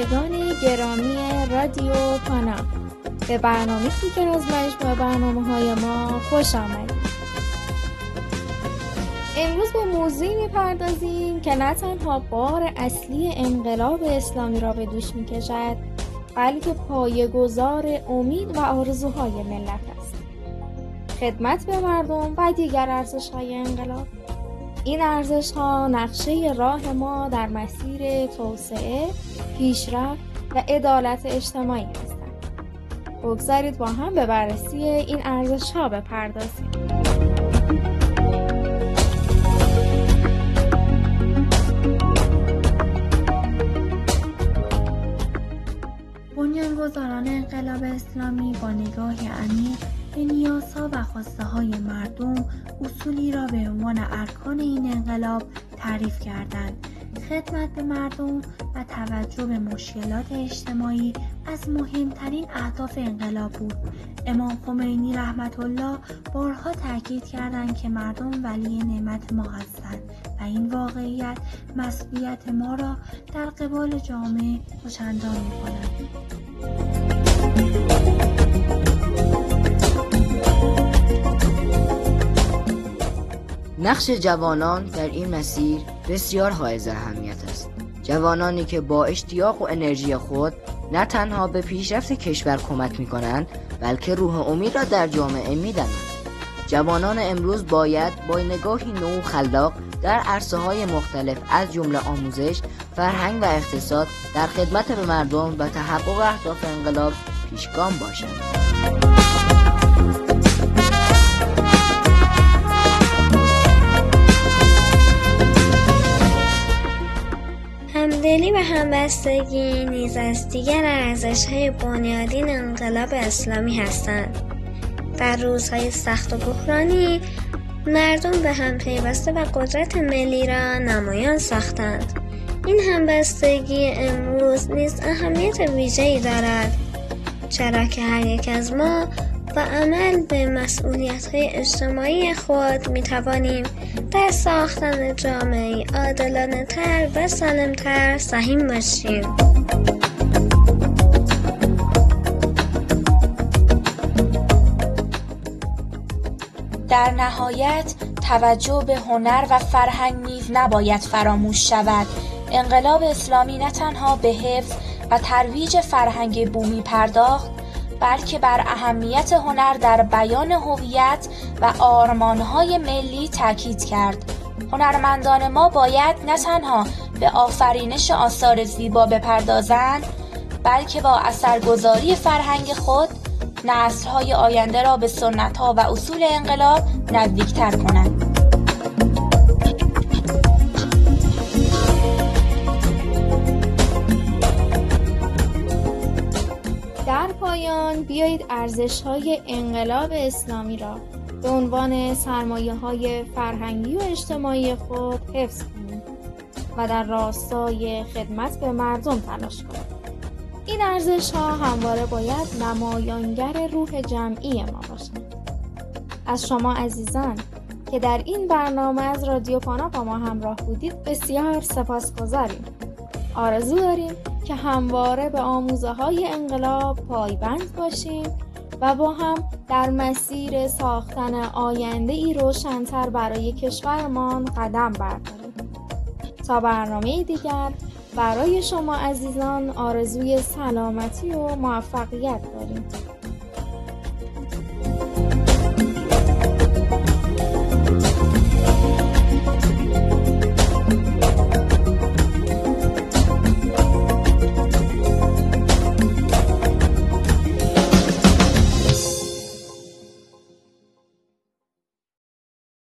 شنوندگان گرامی رادیو پانا، به برنامه دیگر از مجموعه برنامه‌های ما خوش آمدید. امروز به موضوعی می‌پردازیم که نه تنها بار اصلی انقلاب اسلامی را به دوش می‌کشد، بلکه پایه‌گذار امید و آرزوهای ملت است. خدمت به مردم و دیگر ارزش‌های انقلاب. این ارزش‌ها نقشه راه ما در مسیر توسعه، پیشرفت و عدالت اجتماعی هستند. بگذارید با هم به بررسی این ارزش‌ها بپردازیم. بنیانگذاران انقلاب اسلامی با نگاهی عمیق به نیازها و خواسته‌های مردم اصولی را به عنوان ارکان این انقلاب تعریف کردند. خدمت به مردم و توجه به مشکلات اجتماعی از مهمترین اهداف انقلاب بود. امام خمینی رحمت الله بارها تاکید کردند که مردم ولی نعمت ما هستند و این واقعیت مسئولیت ما را در قبال جامعه خوش‌اندام می‌کند. نقش جوانان در این مسیر بسیار حائز اهمیت است. جوانانی که با اشتیاق و انرژی خود نه تنها به پیشرفت کشور کمک می‌کنند، بلکه روح امید را در جامعه می‌دهند. جوانان امروز باید با نگاهی نو و خلاق در عرصه‌های مختلف از جمله آموزش، فرهنگ و اقتصاد در خدمت به مردم و تحقق اهداف انقلاب پیشگام باشند. همدلی و همبستگی نیز از دیگر ارزش‌های بنیادین انقلاب اسلامی هستند. در روزهای سخت و بحرانی مردم به هم پیوسته و قدرت ملی را نمایان ساختند. این همبستگی امروز نیز اهمیت ویژه‌ای دارد، چرا که هر یک از ما با عمل به مسئولیت‌های اجتماعی خود می‌توانیم در ساختن جامعه‌ای عادلانه‌تر و سالم‌تر سهیم باشیم. در نهایت توجه به هنر و فرهنگ نیز نباید فراموش شود. انقلاب اسلامی نه تنها به حفظ و ترویج فرهنگ بومی پرداخت، بلکه بر اهمیت هنر در بیان هویت و آرمان‌های ملی تاکید کرد. هنرمندان ما باید نه تنها به آفرینش آثار زیبا بپردازند، بلکه با اثرگذاری فرهنگ خود نسل‌های آینده را به سنت‌ها و اصول انقلاب نزدیک‌تر کنند. در پایان بیایید ارزش‌های انقلاب اسلامی را به عنوان سرمایه‌های فرهنگی و اجتماعی خود حفظ کنیم و در راستای خدمت به مردم تلاش کنیم. این ارزش‌ها همواره باید نمایانگر روح جمعی ما باشند. از شما عزیزان که در این برنامه از رادیو پانا با ما همراه بودید بسیار سپاسگزاریم. آرزو داریم که همواره به آموزه‌های انقلاب پایبند باشیم و با هم در مسیر ساختن آینده‌ای روشن‌تر برای کشورمان قدم برداریم. تا برنامه دیگر برای شما عزیزان آرزوی سلامتی و موفقیت داریم.